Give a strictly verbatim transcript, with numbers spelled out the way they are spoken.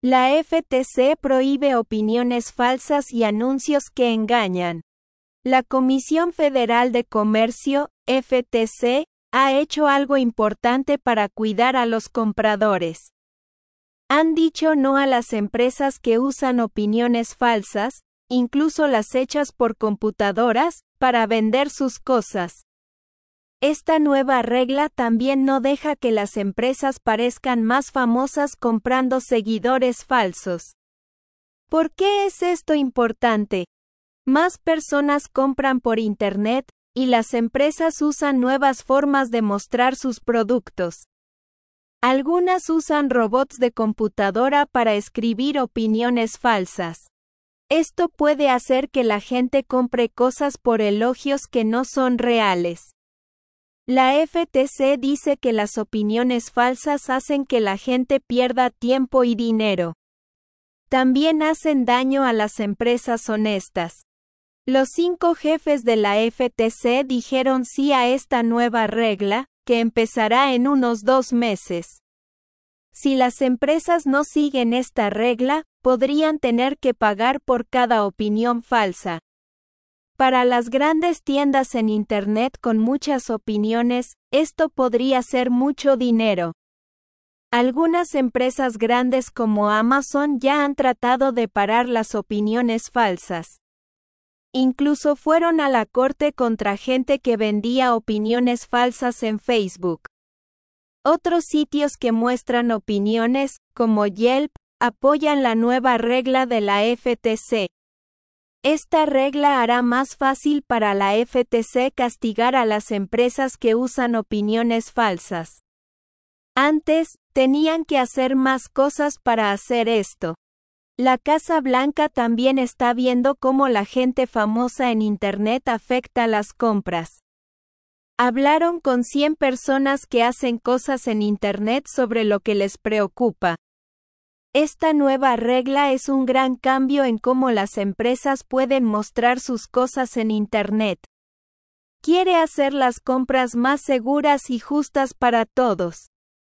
La F T C prohíbe opiniones falsas y anuncios que engañan. La Comisión Federal de Comercio, F T C, ha hecho algo importante para cuidar a los compradores. Han dicho no a las empresas que usan opiniones falsas, incluso las hechas por computadoras, para vender sus cosas. Esta nueva regla también no deja que las empresas parezcan más famosas comprando seguidores falsos. ¿Por qué es esto importante? Más personas compran por Internet, y las empresas usan nuevas formas de mostrar sus productos. Algunas usan robots de computadora para escribir opiniones falsas. Esto puede hacer que la gente compre cosas por elogios que no son reales. La F T C dice que las opiniones falsas hacen que la gente pierda tiempo y dinero. También hacen daño a las empresas honestas. Los cinco jefes de la F T C dijeron sí a esta nueva regla, que empezará en unos dos meses. Si las empresas no siguen esta regla, podrían tener que pagar por cada opinión falsa. Para las grandes tiendas en Internet con muchas opiniones, esto podría ser mucho dinero. Algunas empresas grandes como Amazon ya han tratado de parar las opiniones falsas. Incluso fueron a la corte contra gente que vendía opiniones falsas en Facebook. Otros sitios que muestran opiniones, como Yelp, apoyan la nueva regla de la F T C. Esta regla hará más fácil para la F T C castigar a las empresas que usan opiniones falsas. Antes, tenían que hacer más cosas para hacer esto. La Casa Blanca también está viendo cómo la gente famosa en Internet afecta las compras. Hablaron con cien personas que hacen cosas en Internet sobre lo que les preocupa. Esta nueva regla es un gran cambio en cómo las empresas pueden mostrar sus cosas en Internet. Quiere hacer las compras más seguras y justas para todos.